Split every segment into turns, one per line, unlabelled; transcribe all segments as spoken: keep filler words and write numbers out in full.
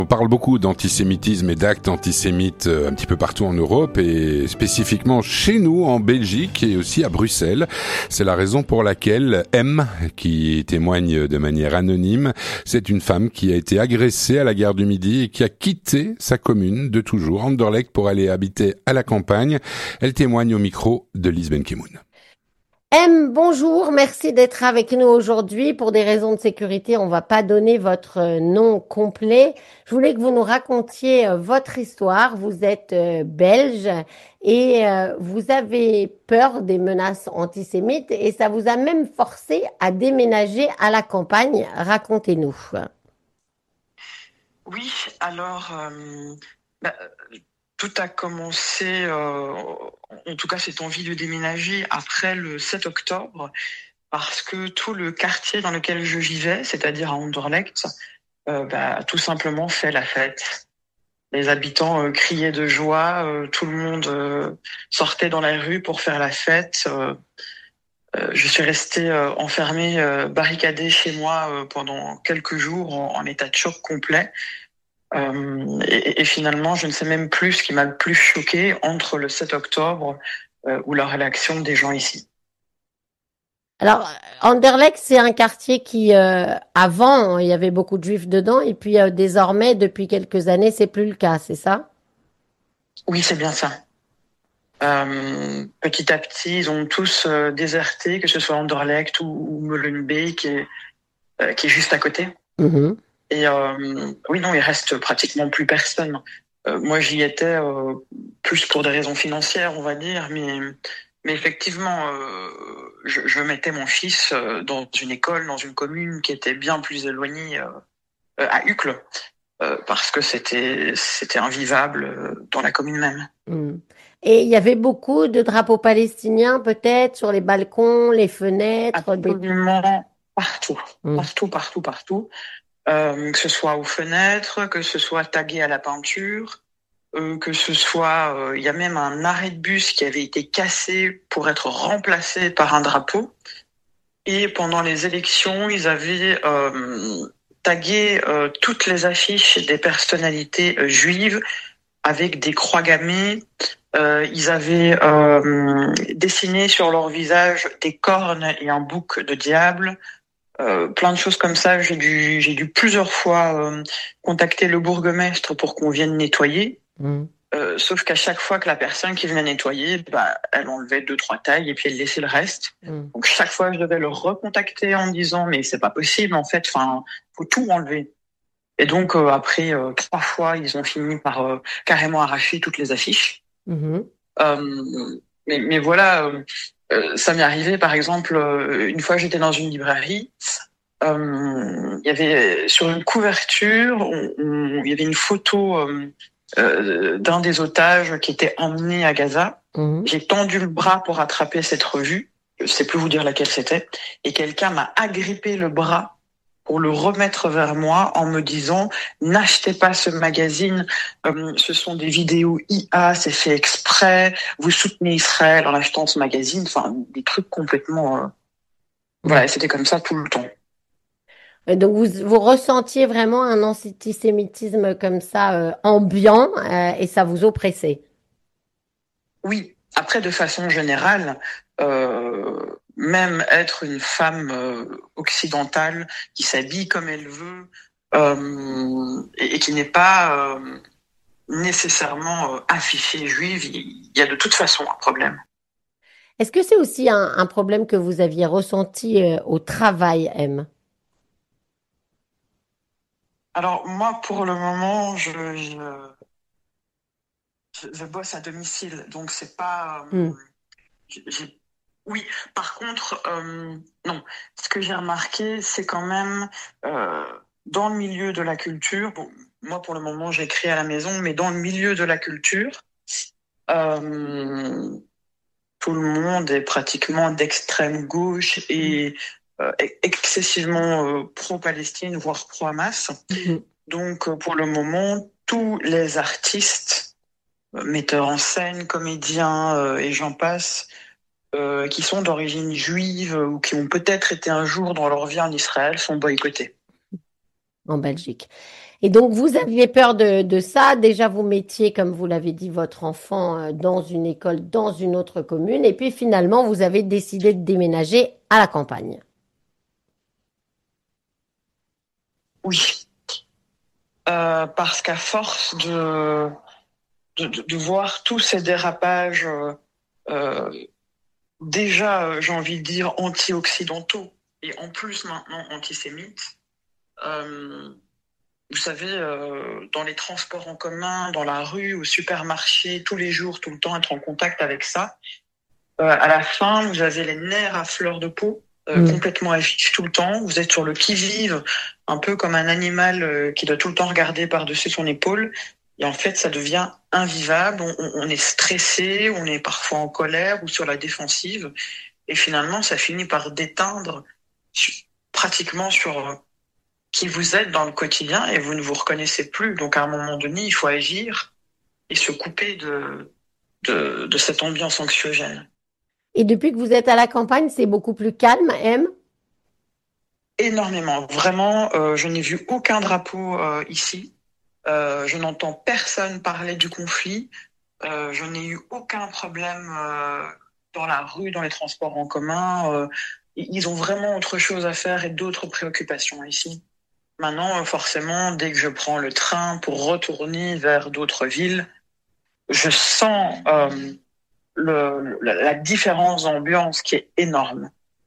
On parle beaucoup d'antisémitisme et d'actes antisémites un petit peu partout en Europe et spécifiquement chez nous en Belgique et aussi à Bruxelles. C'est la raison pour laquelle M, qui témoigne de manière anonyme, c'est une femme qui a été agressée à la gare du Midi et qui a quitté sa commune de toujours, Anderlecht, pour aller habiter à la campagne. Elle témoigne au micro de Lise Benkemoun.
M, bonjour, merci d'être avec nous aujourd'hui. Pour des raisons de sécurité, on va pas donner votre nom complet. Je voulais que vous nous racontiez votre histoire. Vous êtes belge et vous avez peur des menaces antisémites et ça vous a même forcé à déménager à la campagne. Racontez-nous.
Oui, alors... Euh, bah, Tout a commencé, euh, en tout cas cette envie de déménager après le sept octobre, parce que tout le quartier dans lequel je vivais, c'est-à-dire à Anderlecht, euh, bah, tout simplement fait la fête. Les habitants euh, criaient de joie, euh, tout le monde euh, sortait dans la rue pour faire la fête. Euh, euh, je suis restée euh, enfermée, euh, barricadée chez moi euh, pendant quelques jours en, en état de choc complet. Euh, et, et finalement, je ne sais même plus ce qui m'a le plus choqué entre le sept octobre euh, ou la réaction des gens ici.
Alors, Anderlecht, c'est un quartier qui, euh, avant, il y avait beaucoup de juifs dedans, et puis euh, désormais, depuis quelques années, c'est plus le cas, c'est ça?
Oui, c'est bien ça. Euh, petit à petit, ils ont tous euh, déserté, que ce soit Anderlecht ou, ou Molenbeek, qui est, euh, qui est juste à côté.
Mm-hmm.
Et euh, oui, non, il reste pratiquement plus personne. Euh, moi, j'y étais euh, plus pour des raisons financières, on va dire, mais, mais effectivement, euh, je, je mettais mon fils euh, dans une école, dans une commune qui était bien plus éloignée, euh, à Uccle, euh, parce que c'était c'était invivable euh, dans la commune même.
Mm. Et il y avait beaucoup de drapeaux palestiniens, peut-être, sur les balcons, les fenêtres. Des...
Absolument partout,
Mm.
partout, partout, partout. Euh, que ce soit aux fenêtres, que ce soit tagué à la peinture, euh, que ce soit... euh, il y a même un arrêt de bus qui avait été cassé pour être remplacé par un drapeau. Et pendant les élections, ils avaient euh, tagué euh, toutes les affiches des personnalités euh, juives avec des croix gammées. Euh, ils avaient euh, dessiné sur leur visage des cornes et un bouc de diable. Euh, plein de choses comme ça. J'ai dû, j'ai dû plusieurs fois euh, contacter le bourgmestre pour qu'on vienne nettoyer.
Mm.
Euh, sauf qu'à chaque fois que la personne qui venait nettoyer, bah, elle enlevait deux, trois tailles et puis elle laissait le reste.
Mm.
Donc chaque fois, je devais le recontacter en me disant mais c'est pas possible en fait. Enfin, faut tout enlever. Et donc euh, après euh, trois fois, ils ont fini par euh, carrément arracher toutes les affiches.
Mm-hmm.
Euh, mais, mais voilà. Euh, Euh, ça m'est arrivé, par exemple, euh, une fois j'étais dans une librairie, euh, il y avait sur une couverture, on, on, il y avait une photo euh, euh, d'un des otages qui était emmené à Gaza.
Mm-hmm.
J'ai tendu le bras pour attraper cette revue, je sais plus vous dire laquelle c'était, et quelqu'un m'a agrippé le bras pour le remettre vers moi en me disant « N'achetez pas ce magazine, euh, ce sont des vidéos I A, c'est fait exprès, vous soutenez Israël en achetant ce magazine. » Enfin, des trucs complètement... Euh... Voilà, c'était comme ça tout le temps.
Et donc, vous, vous ressentiez vraiment un antisémitisme comme ça, euh, ambiant, euh, et ça vous oppressait?
Oui, après, de façon générale... Euh... Même être une femme euh, occidentale qui s'habille comme elle veut euh, et, et qui n'est pas euh, nécessairement euh, affichée juive, il y a de toute façon un problème.
Est-ce que c'est aussi un, un problème que vous aviez ressenti euh, au travail, M?
Alors moi, pour le moment, je, je, je, je bosse à domicile, donc c'est pas...
Mm.
Euh, j'ai Oui, par contre, euh, non. Ce que j'ai remarqué, c'est quand même euh, dans le milieu de la culture. Bon, moi, pour le moment, j'écris à la maison, mais dans le milieu de la culture, euh, tout le monde est pratiquement d'extrême gauche et euh, excessivement euh, pro-Palestine, voire pro-Hamas.
Mm-hmm.
Donc, euh, pour le moment, tous les artistes, euh, metteurs en scène, comédiens euh, et j'en passe, Euh, qui sont d'origine juive ou qui ont peut-être été un jour dans leur vie en Israël sont boycottés.
En Belgique. Et donc, vous aviez peur de, de ça. Déjà, vous mettiez, comme vous l'avez dit, votre enfant euh, dans une école, dans une autre commune. Et puis, finalement, vous avez décidé de déménager à la campagne.
Oui, euh, parce qu'à force de, de, de, de voir tous ces dérapages, euh, euh, déjà, euh, j'ai envie de dire, anti-occidentaux, et en plus maintenant antisémites, euh, vous savez, euh, dans les transports en commun, dans la rue, au supermarché, tous les jours, tout le temps, être en contact avec ça. Euh, à la fin, vous avez les nerfs à fleur de peau, euh,
Mm.
complètement à vif tout le temps. Vous êtes sur le qui-vive, un peu comme un animal euh, qui doit tout le temps regarder par-dessus son épaule. Et en fait, ça devient invivable. On, on est stressé, on est parfois en colère ou sur la défensive. Et finalement, ça finit par déteindre sur, pratiquement sur euh, qui vous êtes dans le quotidien et vous ne vous reconnaissez plus. Donc, à un moment donné, il faut agir et se couper de, de, de cette ambiance anxiogène.
Et depuis que vous êtes à la campagne, c'est beaucoup plus calme, M?
Énormément. Vraiment, euh, je n'ai vu aucun drapeau euh, ici. Euh, je n'entends personne parler du conflit. Euh, je n'ai eu aucun problème euh, dans la rue, dans les transports en commun. Euh, ils ont vraiment autre chose à faire et d'autres préoccupations ici. Maintenant, forcément, dès que je prends le train pour retourner vers d'autres villes, je sens euh, le, la, la différence d'ambiance qui est énorme.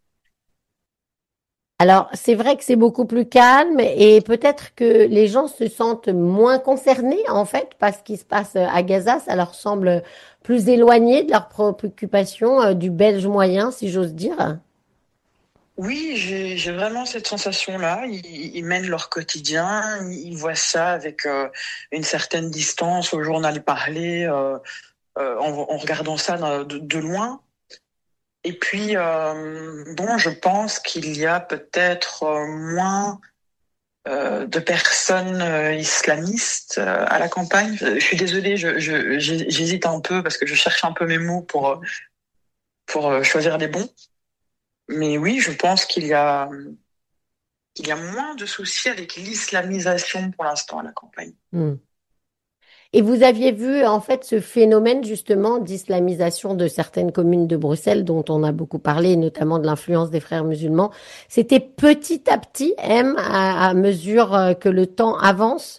Alors, c'est vrai que c'est beaucoup plus calme et peut-être que les gens se sentent moins concernés, en fait, parce qu'il se passe à Gaza. Ça leur semble plus éloigné de leurs préoccupations euh, du Belge moyen, si j'ose dire.
Oui, j'ai, j'ai vraiment cette sensation-là. Ils, ils mènent leur quotidien, ils voient ça avec euh, une certaine distance au journal parlé, euh, euh, en, en regardant ça de, de loin. Et puis, euh, bon, je pense qu'il y a peut-être euh, moins euh, de personnes euh, islamistes euh, à la campagne. Je suis désolée, je, je, j'hésite un peu parce que je cherche un peu mes mots pour, pour euh, choisir les bons. Mais oui, je pense qu'il y a, qu'il y a moins de soucis avec l'islamisation pour l'instant à la campagne.
Hmm. Et vous aviez vu en fait ce phénomène justement d'islamisation de certaines communes de Bruxelles dont on a beaucoup parlé, notamment de l'influence des frères musulmans. C'était petit à petit, M, à, à mesure euh, que le temps avance.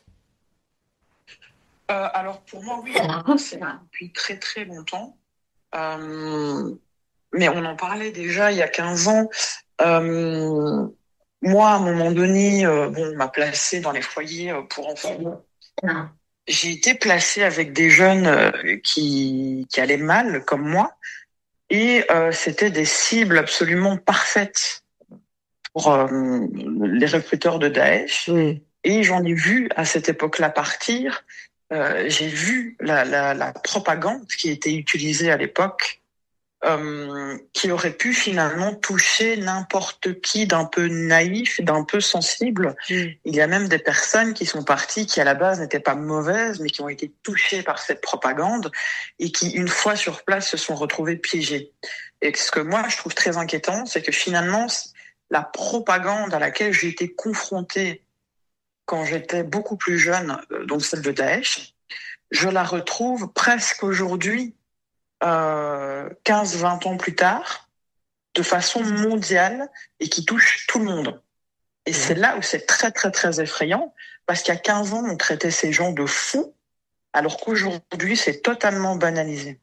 Euh, alors pour moi, oui, c'est depuis très très longtemps. Euh, mais on en parlait déjà il y a quinze ans. Euh, moi, à un moment donné, euh, bon, on m'a placée dans les foyers euh, pour enfants. J'ai été placée avec des jeunes euh, qui, qui allaient mal, comme moi, et euh, c'était des cibles absolument parfaites pour euh, les recruteurs de Daesh.
Mm.
Et j'en ai vu à cette époque-là partir. Euh, j'ai vu la, la, la propagande qui était utilisée à l'époque, euh, qui aurait pu finalement toucher n'importe qui d'un peu naïf, d'un peu sensible. Mm. Il y a même des personnes qui sont parties, qui à la base n'étaient pas mauvaises, mais qui ont été touchées par cette propagande et qui, une fois sur place, se sont retrouvées piégées. Et ce que moi, je trouve très inquiétant, c'est que finalement, la propagande à laquelle j'ai été confrontée quand j'étais beaucoup plus jeune, donc celle de Daesh, je la retrouve presque aujourd'hui, euh, quinze vingt ans plus tard, de façon mondiale et qui touche tout le monde. Et mmh. c'est là où c'est très, très, très effrayant, parce qu'il y a quinze ans, on traitait ces gens de fous, alors qu'aujourd'hui, c'est totalement banalisé.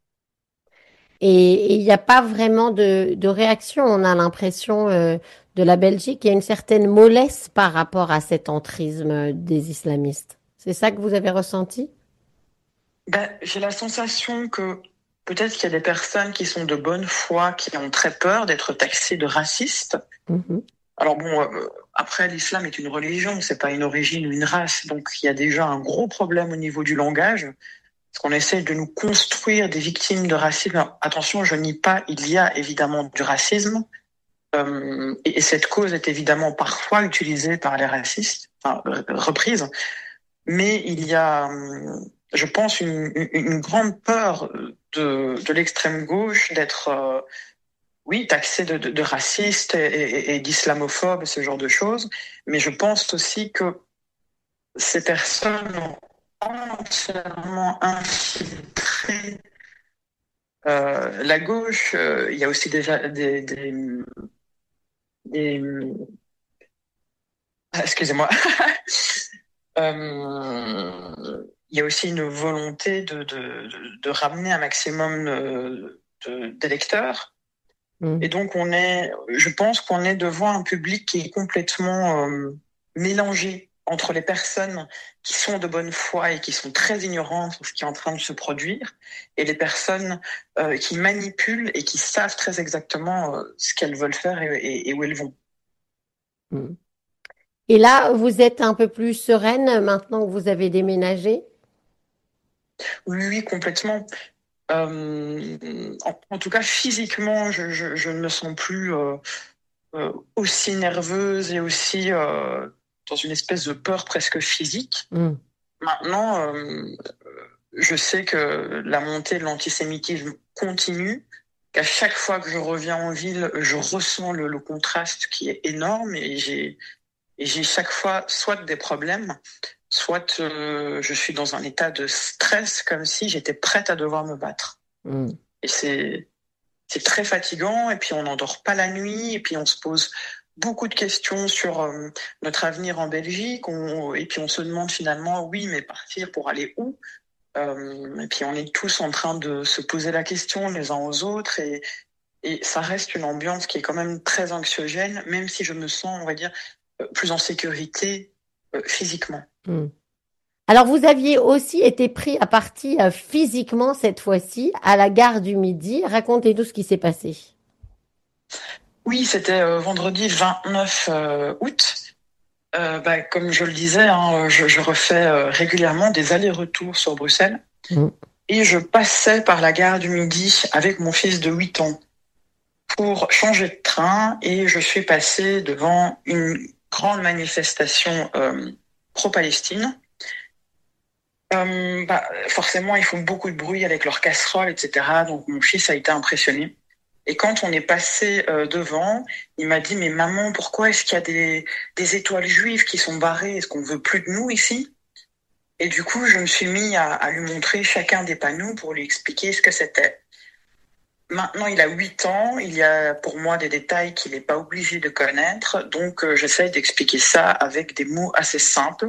Et il n'y a pas vraiment de, de réaction. On a l'impression euh, de la Belgique, il y a une certaine mollesse par rapport à cet entrisme des islamistes. C'est ça que vous avez ressenti?
Ben, j'ai la sensation que peut-être qu'il y a des personnes qui sont de bonne foi, qui ont très peur d'être taxées de racistes. Mm-hmm. Alors bon, euh, après, l'islam est une religion, c'est pas une origine ou une race. Donc il y a déjà un gros problème au niveau du langage. Parce qu'on essaie de nous construire des victimes de racisme. Alors, attention, je nie pas, il y a évidemment du racisme. Euh, et, et cette cause est évidemment parfois utilisée par les racistes, enfin, reprise. Mais il y a, je pense, une, une, une grande peur de, de l'extrême gauche d'être, euh, oui, taxé de, de, de raciste et, et, et d'islamophobe, ce genre de choses. Mais je pense aussi que ces personnes ont entièrement infiltré euh, la gauche. Euh, il y a aussi déjà des, des, des... Ah, excusez-moi. euh, il y a aussi une volonté de, de, de, de ramener un maximum de, de, d'électeurs.
Mmh.
Et donc, on est, je pense qu'on est devant un public qui est complètement euh, mélangé entre les personnes qui sont de bonne foi et qui sont très ignorantes sur ce qui est en train de se produire, et les personnes euh, qui manipulent et qui savent très exactement euh, ce qu'elles veulent faire et, et, et où elles vont.
Mmh. Et là, vous êtes un peu plus sereine maintenant que vous avez déménagé?
Oui, oui, complètement. Euh, en, en tout cas, physiquement, je, je, je ne me sens plus euh, euh, aussi nerveuse et aussi euh, dans une espèce de peur presque physique.
Mmh.
Maintenant, euh, je sais que la montée de l'antisémitisme continue, qu'à chaque fois que je reviens en ville, je ressens le, le contraste qui est énorme, et j'ai, et j'ai chaque fois soit des problèmes, soit euh, je suis dans un état de stress comme si j'étais prête à devoir me battre.
Mmh.
Et c'est, c'est très fatigant, et puis on n'endort pas la nuit, et puis on se pose beaucoup de questions sur euh, notre avenir en Belgique, on, et puis on se demande finalement, oui, mais partir pour aller où? Euh, et puis on est tous en train de se poser la question les uns aux autres, et, et ça reste une ambiance qui est quand même très anxiogène, même si je me sens, on va dire, euh, plus en sécurité euh, physiquement.
Mmh. Alors, vous aviez aussi été pris à partie euh, physiquement cette fois-ci à la gare du Midi. Racontez-nous ce qui s'est passé.
Oui, c'était euh, vendredi vingt-neuf euh, août. Euh, bah, comme je le disais, hein, je, je refais euh, régulièrement des allers-retours sur Bruxelles.
Mmh.
Et je passais par la gare du Midi avec mon fils de huit ans pour changer de train, et je suis passée devant une grande manifestation euh, pro-Palestine. Euh, bah, forcément, ils font beaucoup de bruit avec leurs casseroles, et cetera. Donc mon fils a été impressionné. Et quand on est passé euh, devant, il m'a dit, mais maman, pourquoi est-ce qu'il y a des, des étoiles juives qui sont barrées? Est-ce qu'on veut plus de nous ici? Et du coup, je me suis mis à, à lui montrer chacun des panneaux pour lui expliquer ce que c'était. Maintenant, il a huit ans, il y a pour moi des détails qu'il n'est pas obligé de connaître, donc euh, j'essaie d'expliquer ça avec des mots assez simples.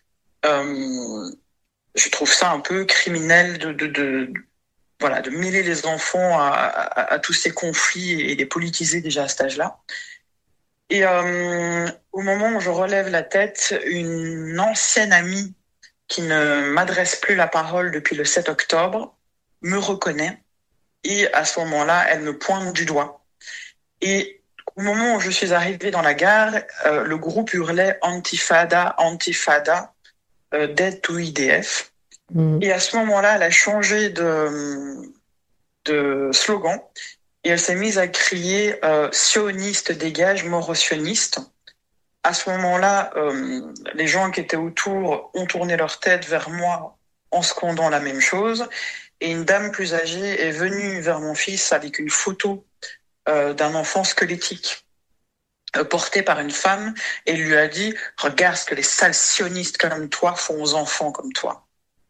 Euh, je trouve ça un peu criminel de, de, de, voilà, de mêler les enfants à, à, à tous ces conflits et les politiser déjà à cet âge-là. Et euh, au moment où je relève la tête, une ancienne amie qui ne m'adresse plus la parole depuis le sept octobre me reconnaît, et à ce moment-là, elle me pointe du doigt. Et au moment où je suis arrivée dans la gare, euh, le groupe hurlait Antifada, Antifada, euh, Dead to I D F. Mmh. Et à ce moment-là, elle a changé de, de slogan, et elle s'est mise à crier euh, sioniste dégage, mort aux sionistes. À ce moment-là, euh, les gens qui étaient autour ont tourné leur tête vers moi en scandant la même chose. Et une dame plus âgée est venue vers mon fils avec une photo euh, d'un enfant squelettique euh, porté par une femme, et lui a dit « Regarde ce que les sales sionistes comme toi font aux enfants comme toi ».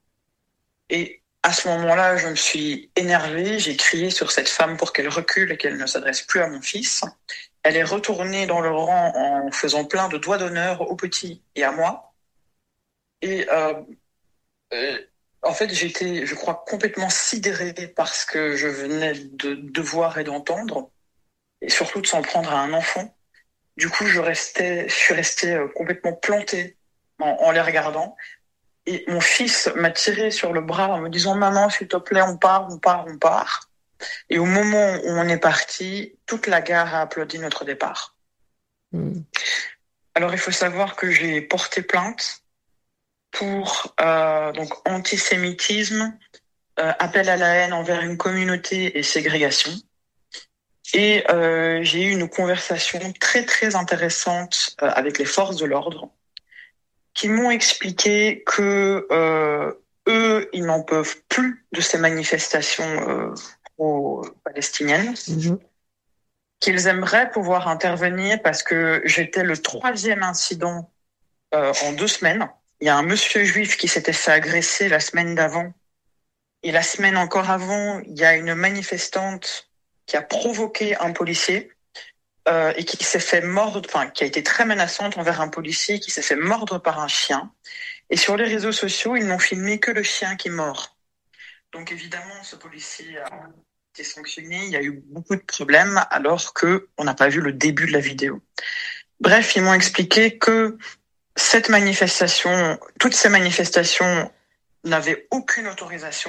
Et à ce moment-là, je me suis énervée, j'ai crié sur cette femme pour qu'elle recule et qu'elle ne s'adresse plus à mon fils. Elle est retournée dans le rang en faisant plein de doigts d'honneur au petit et à moi. Et euh, euh, en fait, j'étais, je crois, complètement sidérée par ce que je venais de, de voir et d'entendre, et surtout de s'en prendre à un enfant. Du coup, je restais, je suis restée complètement plantée en, en les regardant. Et mon fils m'a tiré sur le bras en me disant « Maman, s'il te plaît, on part, on part, on part ». Et au moment où on est parti, toute la gare a applaudi notre départ. Mmh. Alors, il faut savoir que j'ai porté plainte pour euh, donc antisémitisme, euh, appel à la haine envers une communauté et ségrégation. Et euh, j'ai eu une conversation très, très intéressante euh, avec les forces de l'ordre, qui m'ont expliqué que euh, eux, ils n'en peuvent plus de ces manifestations euh, pro-palestiniennes, mmh. qu'ils aimeraient pouvoir intervenir parce que j'étais le troisième incident euh, en deux semaines, il y a un monsieur juif qui s'était fait agresser la semaine d'avant. Et la semaine encore avant, il y a une manifestante qui a provoqué un policier euh, et qui s'est fait mordre, enfin qui a été très menaçante envers un policier, qui s'est fait mordre par un chien. Et sur les réseaux sociaux, ils n'ont filmé que le chien qui mord. Donc évidemment, ce policier a été sanctionné. Il y a eu beaucoup de problèmes alors que on n'a pas vu le début de la vidéo. Bref, ils m'ont expliqué que cette manifestation, toutes ces manifestations n'avaient aucune autorisation.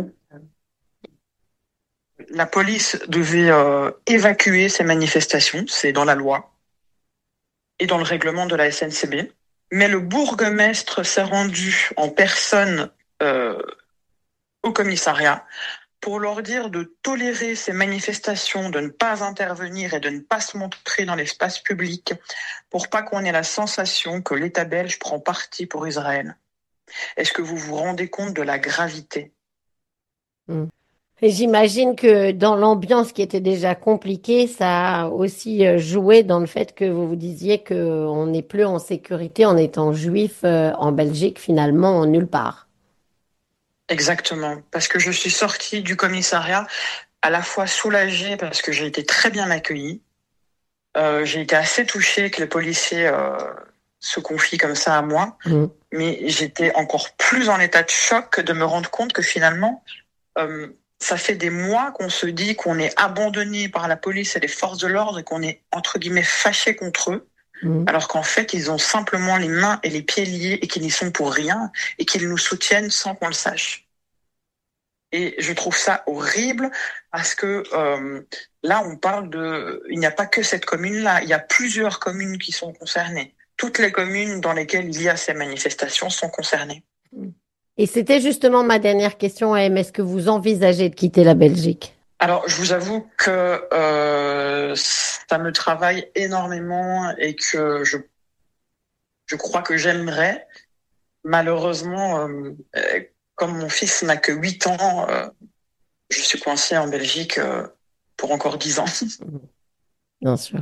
La police devait euh, évacuer ces manifestations, c'est dans la loi et dans le règlement de la S N C B. Mais le bourgmestre s'est rendu en personne euh, au commissariat pour leur dire de tolérer ces manifestations, de ne pas intervenir et de ne pas se montrer dans l'espace public pour pas qu'on ait la sensation que l'État belge prend parti pour Israël. Est-ce que vous vous rendez compte de la gravité ?
Mm. Et j'imagine que dans l'ambiance qui était déjà compliquée, ça a aussi euh, joué dans le fait que vous vous disiez qu'on n'est plus en sécurité en étant juif euh, en Belgique, finalement, en nulle part.
Exactement, parce que je suis sortie du commissariat à la fois soulagée parce que j'ai été très bien accueillie. Euh, j'ai été assez touchée que les policiers euh, se confient comme ça à moi, mmh. mais j'étais encore plus en état de choc de me rendre compte que finalement, euh, ça fait des mois qu'on se dit qu'on est abandonné par la police et les forces de l'ordre et qu'on est entre guillemets fâché contre eux. Mmh. Alors qu'en fait, ils ont simplement les mains et les pieds liés et qu'ils n'y sont pour rien et qu'ils nous soutiennent sans qu'on le sache. Et je trouve ça horrible parce que euh, là, on parle de... Il n'y a pas que cette commune-là, il y a plusieurs communes qui sont concernées. Toutes les communes dans lesquelles il y a ces manifestations sont concernées.
Et c'était justement ma dernière question, M. Est-ce que vous envisagez de quitter la Belgique ?
Alors, je vous avoue que euh, ça me travaille énormément et que je, je crois que j'aimerais. Malheureusement, euh, comme mon fils n'a que huit ans, euh, je suis coincée en Belgique euh, pour encore dix ans.
Bien sûr.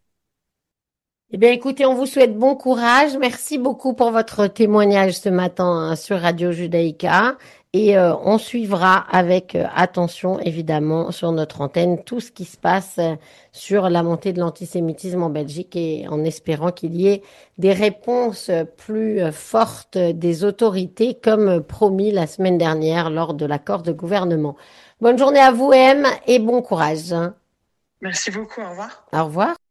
Eh bien, écoutez, on vous souhaite bon courage. Merci beaucoup pour votre témoignage ce matin hein, sur Radio Judaïka. Et euh, on suivra avec euh, attention, évidemment, sur notre antenne, tout ce qui se passe euh, sur la montée de l'antisémitisme en Belgique et en espérant qu'il y ait des réponses plus euh, fortes des autorités, comme promis la semaine dernière lors de l'accord de gouvernement. Bonne journée à vous, M, et bon courage.
Merci beaucoup. Au revoir.
Au revoir.